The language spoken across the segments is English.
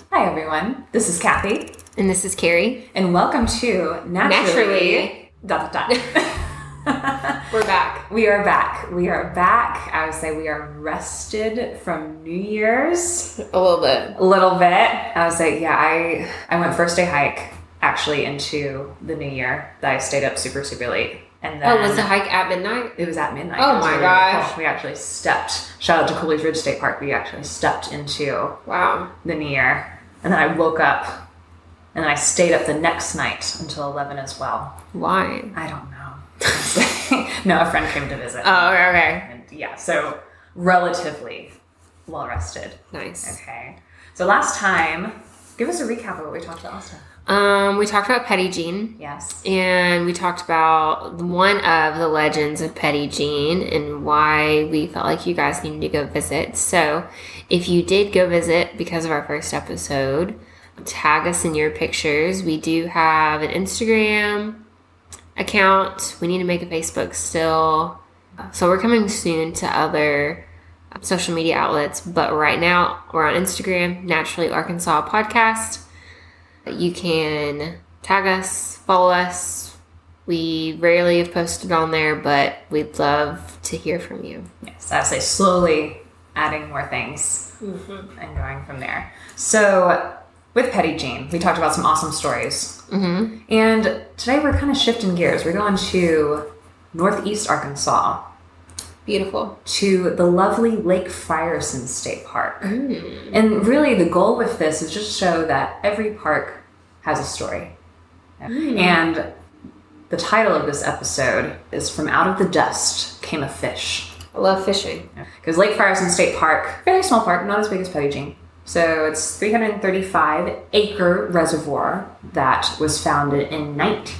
Hi, everyone. This is Kathy. And this is Carrie. And welcome to Naturally. We're back. We are back. I would say we are rested from New Year's. A little bit. I would say, I went first day hike actually into the new year. That I stayed up super, super late. And then was the hike at midnight? It was at midnight. Oh my gosh. Cool. We actually stepped, shout out to Cooley's Ridge State Park, we actually stepped into the new year. And then I woke up and then I stayed up the next night until 11 as well. Why? I don't know. No, a friend came to visit. Oh, okay. And so relatively well rested. Nice. Okay. So last time, give us a recap of what we talked about last time. We talked about Petit Jean. Yes. And we talked about one of the legends of Petit Jean and why we felt like you guys needed to go visit. So if you did go visit because of our first episode, tag us in your pictures. We do have an Instagram account. We need to make a Facebook still. So we're coming soon to other social media outlets. But right now, we're on Instagram, Naturally Arkansas Podcast. You can tag us, follow us. We rarely have posted on there, but we'd love to hear from you. Yes, I would say slowly adding more things and going from there. So with Petit Jean, we talked about some awesome stories. Mm-hmm. And today we're kind of shifting gears. We're going to Northeast Arkansas. Beautiful. To the lovely Lake Frierson State Park. Mm. And really the goal with this is just to show that every park has a story. Mm. And the title of this episode is From Out of the Dust Came a Fish. I love fishing. Because Lake Frierson State Park, very small park, not as big as Petit Jean. So it's 335-acre reservoir that was founded in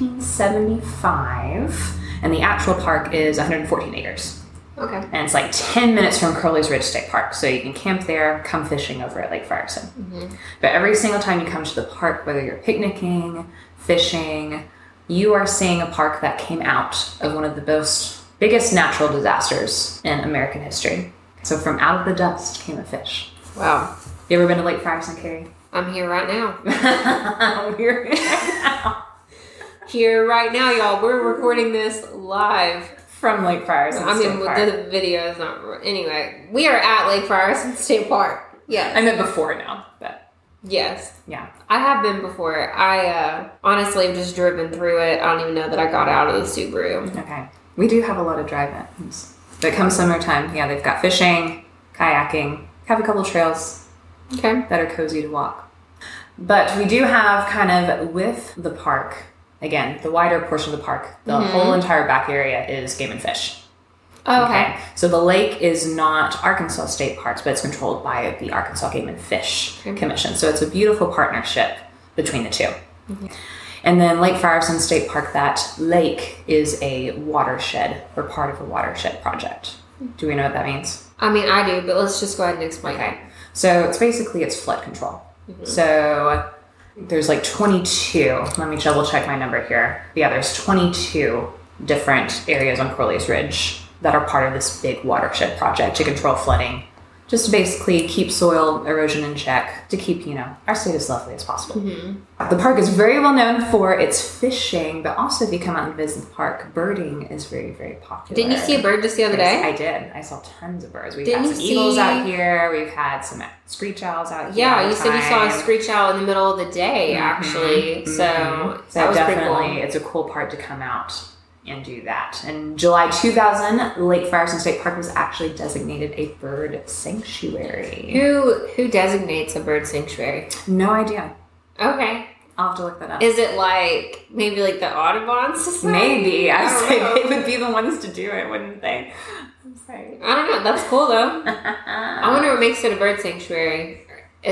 1975. And the actual park is 114 acres. Okay. And it's like 10 minutes from Curley's Ridge State Park. So you can camp there, come fishing over at Lake Frierson. Mm-hmm. But every single time you come to the park, whether you're picnicking, fishing, you are seeing a park that came out of one of the biggest natural disasters in American history. So from out of the dust came a fish. Wow. You ever been to Lake Frierson, Carrie? I'm here right now. We're here right now. Here right now, y'all. We're recording this live. From Lake Frierson State Park. The video is not... Anyway, we are at Lake Frierson State Park. Yes. I meant before now, but... Yes. Yeah. I have been before. I honestly have just driven through it. I don't even know that I got out of the Subaru. Okay. We do have a lot of drive-ins. But come summertime, they've got fishing, kayaking, have a couple trails that are cozy to walk. But we do have kind of with the park... Again, the wider portion of the park, the whole entire back area is game and fish. Oh, okay. So the lake is not Arkansas State Parks, but it's controlled by the Arkansas Game and Fish Commission. So it's a beautiful partnership between the two. Mm-hmm. And then Lake Frierson State Park, that lake is a watershed or part of a watershed project. Do we know what that means? I mean, I do, but let's just go ahead and explain. Okay. So it's flood control. Mm-hmm. So... There's like 22, let me double check my number here. Yeah, there's 22 different areas on Curley's Ridge that are part of this big watershed project to control flooding, just to basically keep soil erosion in check, to keep, our state as lovely as possible. Mm-hmm. The park is very well known for its fishing, but also if you come out and visit the park, birding is very, very popular. Didn't you see a bird just the other day? I did. I saw tons of birds. We've had some eagles out here. We've had some screech owls out here. Yeah, you said you saw a screech owl in the middle of the day, actually. Mm-hmm. So that was definitely, pretty cool. It's a cool part to come out and do that. In July 2000, Lake Frierson State Park was actually designated a bird sanctuary. Who designates a bird sanctuary? No idea. Okay. I'll have to look that up. Is it maybe like the Audubon Society? Maybe. I'd say they would be the ones to do it, wouldn't they? I don't know. That's cool though. I wonder what makes it a bird sanctuary.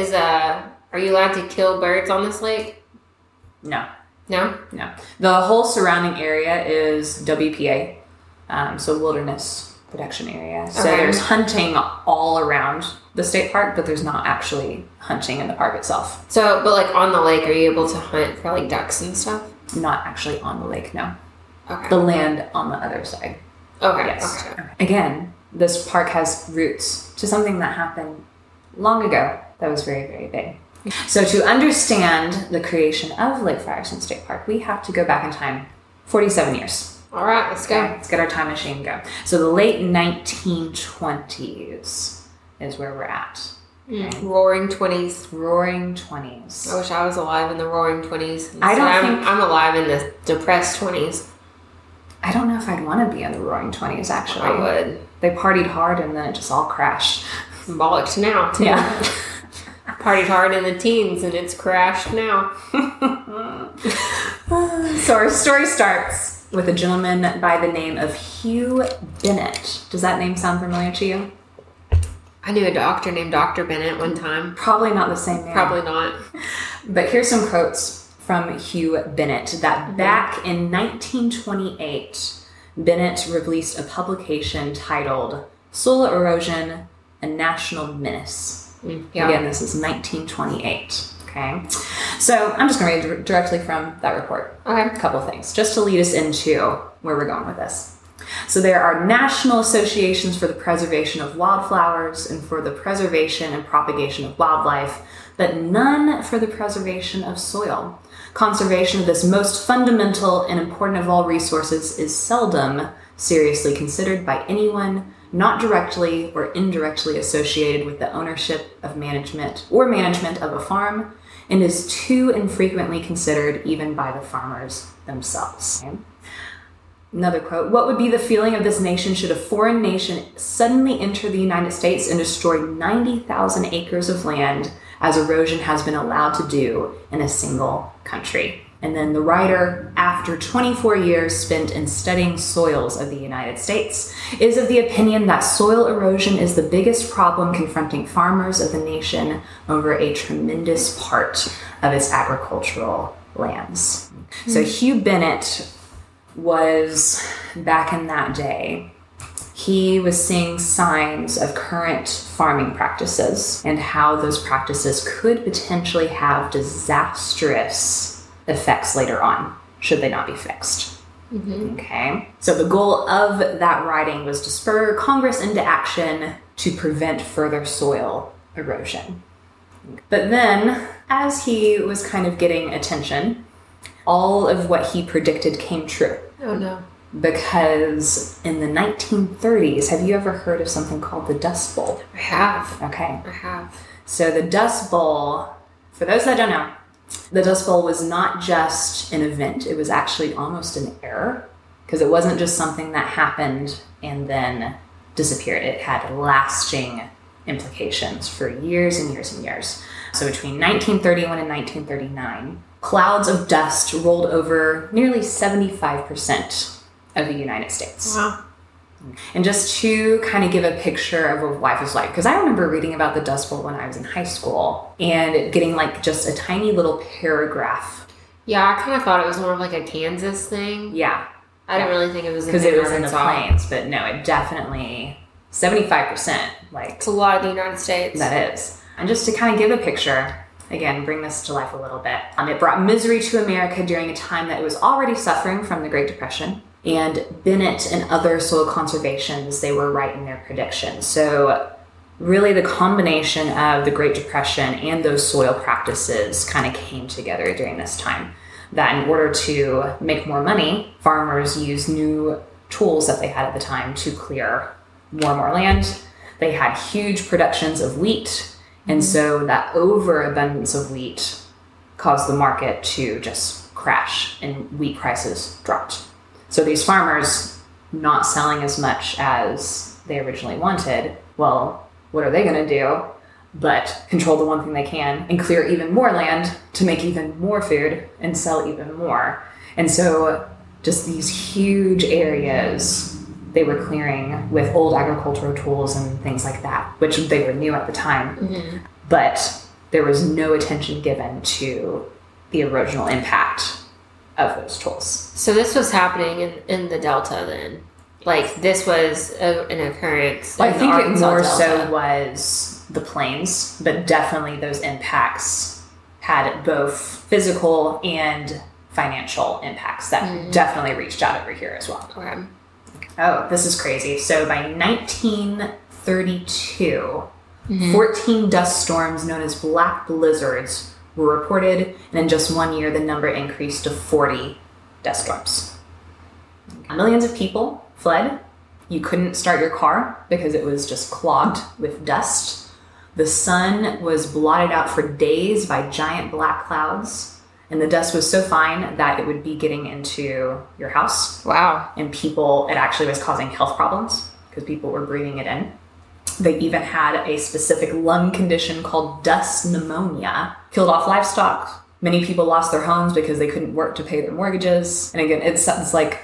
Are you allowed to kill birds on this lake? No. No? No. The whole surrounding area is WPA, so Wilderness Protection Area. So there's hunting all around the state park, but there's not actually hunting in the park itself. So, but on the lake, are you able to hunt for ducks and stuff? Not actually on the lake, no. Okay. The land on the other side. Okay. Yes. Okay. Again, this park has roots to something that happened long ago that was very, very big. So to understand the creation of Lake Firestone State Park, we have to go back in time 47 years. All right, let's go. Okay, let's get our time machine go. So the late 1920s is where we're at. Okay. Roaring 20s. Roaring 20s. I wish I was alive in the roaring 20s. I'm alive in the depressed 20s. I don't know if I'd want to be in the roaring 20s, actually. I would. They partied hard and then it just all crashed. Bollocks now, too. Yeah. Partied hard in the teens and it's crashed now. So our story starts with a gentleman by the name of Hugh Bennett. Does that name sound familiar to you? I knew a doctor named Dr. Bennett one time. Probably not the same name. Probably not. But here's some quotes from Hugh Bennett that back in 1928, Bennett released a publication titled Soil Erosion, a National Menace. Yeah. Again, this is 1928. Okay. So I'm just going to read directly from that report. Okay. A couple things, just to lead us into where we're going with this. So there are national associations for the preservation of wildflowers and for the preservation and propagation of wildlife, but none for the preservation of soil. Conservation of this most fundamental and important of all resources is seldom seriously considered by anyone not directly or indirectly associated with the ownership of management of a farm, and is too infrequently considered even by the farmers themselves. Okay. Another quote, what would be the feeling of this nation should a foreign nation suddenly enter the United States and destroy 90,000 acres of land as erosion has been allowed to do in a single country? And then the writer, after 24 years spent in studying soils of the United States, is of the opinion that soil erosion is the biggest problem confronting farmers of the nation over a tremendous part of its agricultural lands. Mm-hmm. So Hugh Bennett was, back in that day, he was seeing signs of current farming practices and how those practices could potentially have disastrous effects later on, should they not be fixed. Mm-hmm. Okay. So the goal of that writing was to spur Congress into action to prevent further soil erosion. But then, as he was kind of getting attention, all of what he predicted came true. Oh no. Because in the 1930s, have you ever heard of something called the Dust Bowl? I have. Okay. I have. So the Dust Bowl, for those that don't know, the Dust Bowl was not just an event. It was actually almost an error, because it wasn't just something that happened and then disappeared. It had lasting implications for years and years and years. So between 1931 and 1939, clouds of dust rolled over nearly 75% of the United States. Wow. And just to kind of give a picture of what life was like, because I remember reading about the Dust Bowl when I was in high school and getting like just a tiny little paragraph. Yeah, I kind of thought it was more of like a Kansas thing. Yeah. I didn't really think it was because it was in the plains, but no, it definitely 75%. Like, it's a lot of the United States. That is. And just to kind of give a picture, again, bring this to life a little bit. It brought misery to America during a time that it was already suffering from the Great Depression. And Bennett and other soil conservations, they were right in their predictions. So really the combination of the Great Depression and those soil practices kind of came together during this time. That in order to make more money, farmers used new tools that they had at the time to clear more and more land. They had huge productions of wheat. And so that overabundance of wheat caused the market to just crash and wheat prices dropped. So these farmers not selling as much as they originally wanted, well, what are they going to do but control the one thing they can and clear even more land to make even more food and sell even more? And so just these huge areas they were clearing with old agricultural tools and things like that, which they were new at the time. Mm-hmm. But there was no attention given to the erosional impact of those tools. So this was happening in the Delta then? Like this was an occurrence I think it more so was the plains, but definitely those impacts had both physical and financial impacts that definitely reached out over here as well. Okay. Oh, this is crazy. So by 1932, 14 dust storms known as black blizzards were reported, and in just 1 year, the number increased to 40 dust storms. Millions of people fled. You couldn't start your car because it was just clogged with dust. The sun was blotted out for days by giant black clouds, and the dust was so fine that it would be getting into your house. Wow. And it actually was causing health problems because people were breathing it in. They even had a specific lung condition called dust pneumonia. Killed off livestock. Many people lost their homes because they couldn't work to pay their mortgages. And again, it's like,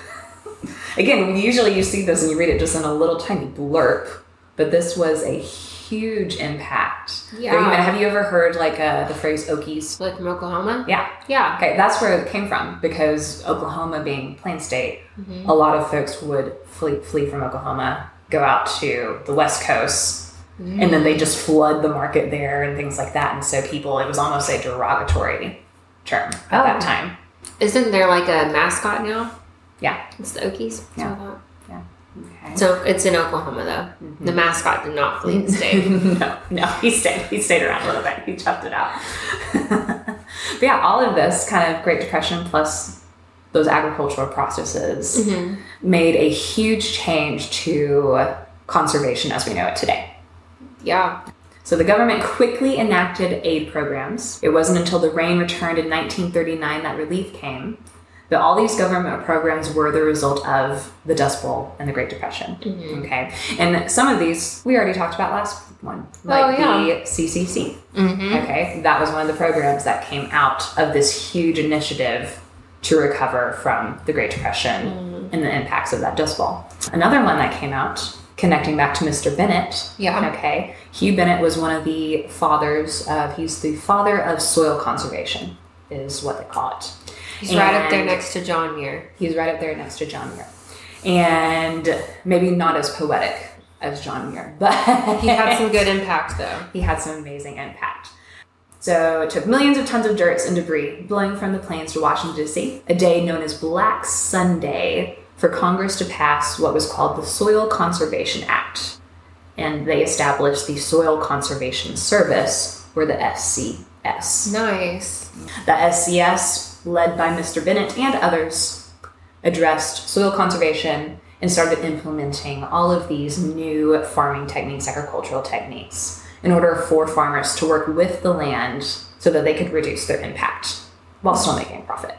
again, usually you see this and you read it just in a little tiny blurb, but this was a huge impact. Yeah. Have you ever heard the phrase Okies? Like from Oklahoma? Yeah. Yeah. Okay, that's where it came from, because Oklahoma being plain state, a lot of folks would flee from Oklahoma, go out to the West Coast, and then they just flood the market there and things like that. And so it was almost a derogatory term at that time. Isn't there like a mascot now? Yeah. It's the Okies? Yeah. Yeah. Okay. So it's in Oklahoma though. Mm-hmm. The mascot did not flee the state. No, he stayed around a little bit. He chuffed it out. But yeah, all of this kind of Great Depression plus those agricultural processes made a huge change to conservation as we know it today. Yeah. So the government quickly enacted aid programs. It wasn't until the rain returned in 1939 that relief came. But all these government programs were the result of the Dust Bowl and the Great Depression. Okay. And some of these we already talked about last one, like the CCC. Okay. That was one of the programs that came out of this huge initiative to recover from the Great Depression and the impacts of that Dust Bowl. Another one that came out, connecting back to Mr. Bennett. Yeah. Okay. Hugh Bennett was one of the he's the father of soil conservation, is what they call it. He's right up there next to John Muir. He's right up there next to John Muir. And maybe not as poetic as John Muir, but he had some good impact though. He had some amazing impact. So it took millions of tons of dirt and debris blowing from the plains to Washington, D.C., a day known as Black Sunday, for Congress to pass what was called the Soil Conservation Act. And they established the Soil Conservation Service, or the SCS. Nice. The SCS, led by Mr. Bennett and others, addressed soil conservation and started implementing all of these new farming techniques, agricultural techniques, in order for farmers to work with the land so that they could reduce their impact while still making a profit.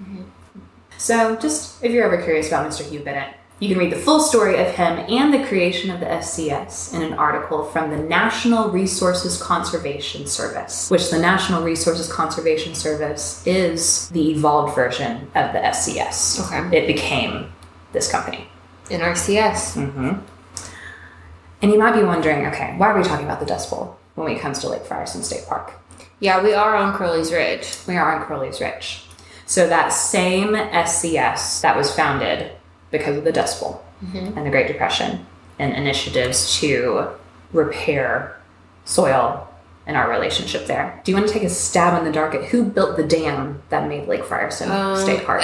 So just if you're ever curious about Mr. Hugh Bennett, you can read the full story of him and the creation of the SCS in an article from the National Resources Conservation Service, which the National Resources Conservation Service is the evolved version of the SCS. Okay. It became this company. NRCS. And you might be wondering, okay, why are we talking about the Dust Bowl when it comes to Lake Frierson State Park? Yeah, we are on Crowley's Ridge. We are on Crowley's Ridge. So that same SCS that was founded because of the Dust Bowl and the Great Depression and initiatives to repair soil and our relationship there. Do you want to take a stab in the dark at who built the dam that made Lake Frierson State Park?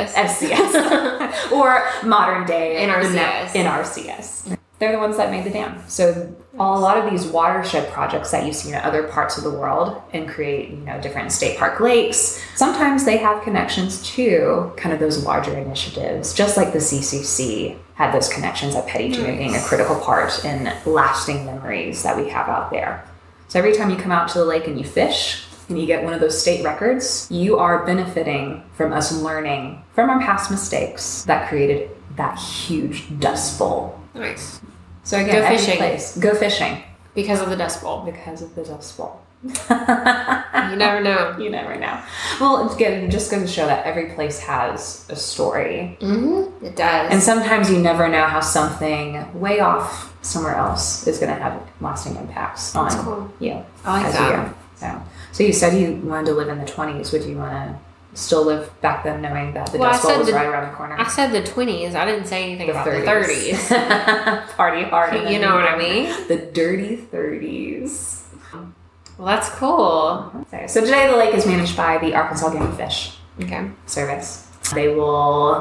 SCS. Or modern day NRCS. They're the ones that made the dam. So a lot of these watershed projects that you see in other parts of the world and create, different state park lakes, sometimes they have connections to kind of those larger initiatives, just like the CCC had those connections at Petit Jean being a critical part in lasting memories that we have out there. So every time you come out to the lake and you fish and you get one of those state records, you are benefiting from us learning from our past mistakes that created that huge Dust Bowl. Nice. So again, go fishing. Go fishing. Because of the Dust Bowl. Because of the Dust Bowl. You never know. You never know. Well, again, it just goes to show that every place has a story. It does. And sometimes you never know how something way off somewhere else is going to have lasting impacts on you. I like that. So you said you wanted to live in the 20s. Would you want to still live back then knowing that the Dust Bowl was right around the corner? I said the 20s. I didn't say anything about the 30s. Party hard. You know what I mean? The dirty 30s. Well, that's cool. So today the lake is managed by the Arkansas Game and Fish Service. They will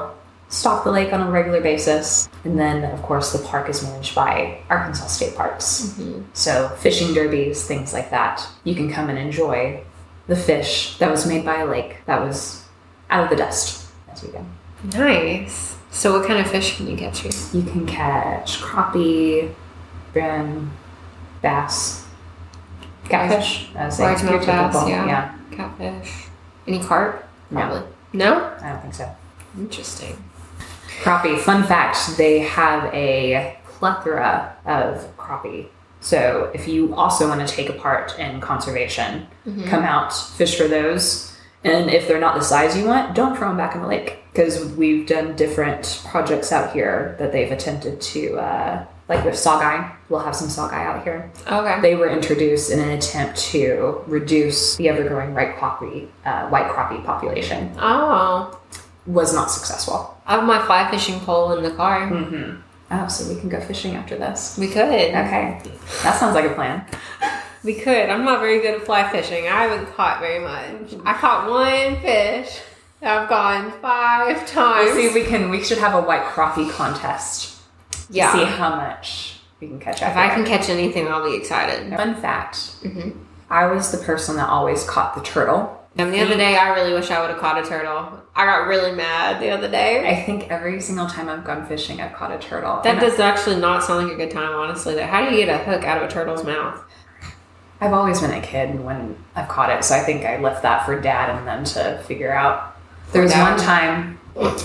stock the lake on a regular basis. And then, of course, the park is managed by Arkansas State Parks. So fishing derbies, things like that. You can come and enjoy the fish that was made by a lake that was out of the dust as we go. Nice. So what kind of fish can you catch here? You can catch crappie, brim, bass, catfish. Largemouth bass, yeah. Catfish. Any carp? Probably. No? I don't think so. Interesting. Crappie, fun fact, they have a plethora of crappie. So if you also want to take a part in conservation, come out, fish for those. And if they're not the size you want, don't throw them back in the lake. Because we've done different projects out here that they've attempted to, like with saugeye, we'll have some saugeye out here. Okay. They were introduced in an attempt to reduce the ever-growing white crappie population. Oh. Was not successful. I have my fly fishing pole in the car. Oh, so we can go fishing after this. We could. Okay. That sounds like a plan. We could. I'm not very good at fly fishing. I haven't caught very much. I caught one fish. I've gone 5 times. We'll see, we should have a white crappie contest. To see how much we can catch out If I can catch anything, I'll be excited. Fun fact. I was the person that always caught the turtle. And the other day, I really wish I would have caught a turtle. I got really mad the other day. I think every single time I've gone fishing, I've caught a turtle. That does actually not sound like a good time, honestly. How do you get a hook out of a turtle's mouth? I've always been a kid when I've caught it, so I think I left that for Dad and them to figure out. There was one time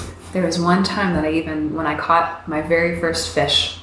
that when I caught my very first fish,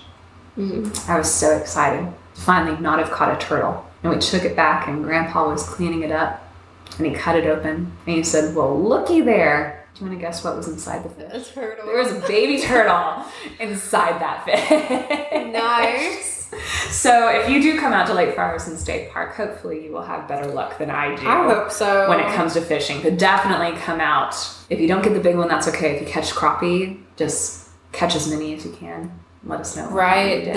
I was so excited to finally not have caught a turtle. And we took it back, and Grandpa was cleaning it up. And he cut it open, and he said, well, looky there. Do you want to guess what was inside the fish? A turtle. There was a baby turtle inside that fish. Nice. So if you do come out to Lake Frierson State Park, hopefully you will have better luck than I do. I hope so. When it comes to fishing. But definitely come out. If you don't get the big one, that's okay. If you catch crappie, just catch as many as you can. Let us know. Right.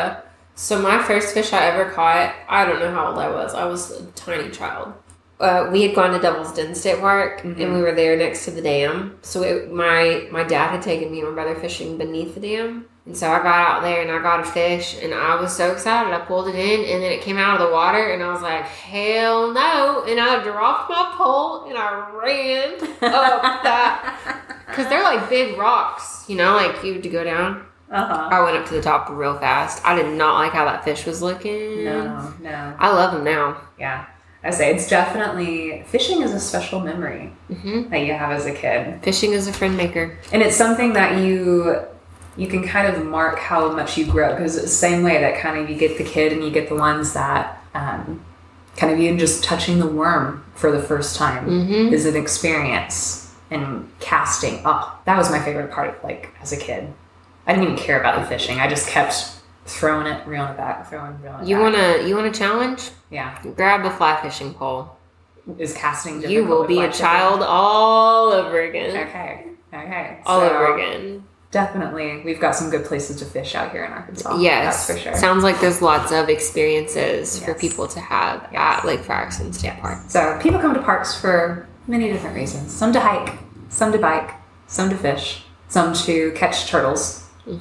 So my first fish I ever caught, I don't know how old I was. I was a tiny child. We had gone to Devil's Den State Park, and we were there next to the dam. So my dad had taken me and my brother fishing beneath the dam. And so I got out there, and I got a fish, and I was so excited. I pulled it in, and then it came out of the water, and I was like, hell no. And I dropped my pole, and I ran up that. Because they're like big rocks, like you had to go down. I went up to the top real fast. I did not like how that fish was looking. No. I love them now. Yeah. I say it's definitely, fishing is a special memory that you have as a kid. Fishing is a friend maker. And it's something that you can kind of mark how much you grow, because it's the same way that kind of you get the kid and you get the ones that kind of even just touching the worm for the first time is an experience. And casting, that was my favorite part, like as a kid. I didn't even care about the fishing. I just kept throwing it, reeling it back, reeling it back. You want a challenge? Yeah. Grab the fly fishing pole. Is casting difficult? You will be a child all over again. Okay. All over again. Definitely. We've got some good places to fish out here in Arkansas. Yes. That's for sure. Sounds like there's lots of experiences for people to have at Lake Frierson State Park. So people come to parks for many different reasons. Some to hike, some to bike, some to fish, some to catch turtles.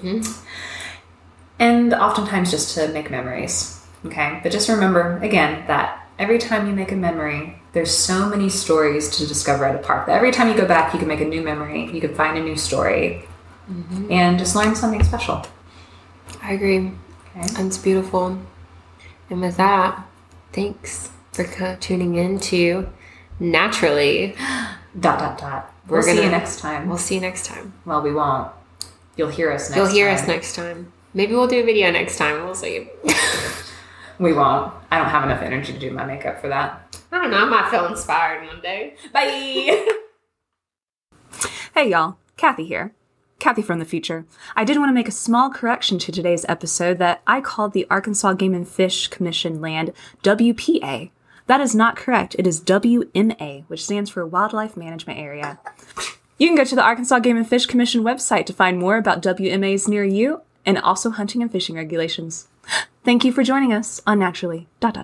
And oftentimes just to make memories. Okay? But just remember, again, that every time you make a memory, there's so many stories to discover at a park that every time you go back, you can make a new memory. You can find a new story. And just learn something special. I agree. Okay. It's beautiful. And with that, thanks for tuning in to Naturally. ... We'll see you next time. We'll see you next time. Well, we won't. You'll hear us next time. You'll hear us next time. Maybe we'll do a video next time. We'll see. We won't. I don't have enough energy to do my makeup for that. I don't know. I might feel inspired one day. Bye! Hey, y'all. Kathy here. Kathy from the future. I did want to make a small correction to today's episode that I called the Arkansas Game and Fish Commission land WPA. That is not correct. It is WMA, which stands for Wildlife Management Area. You can go to the Arkansas Game and Fish Commission website to find more about WMAs near you and also hunting and fishing regulations. Thank you for joining us on Naturally ...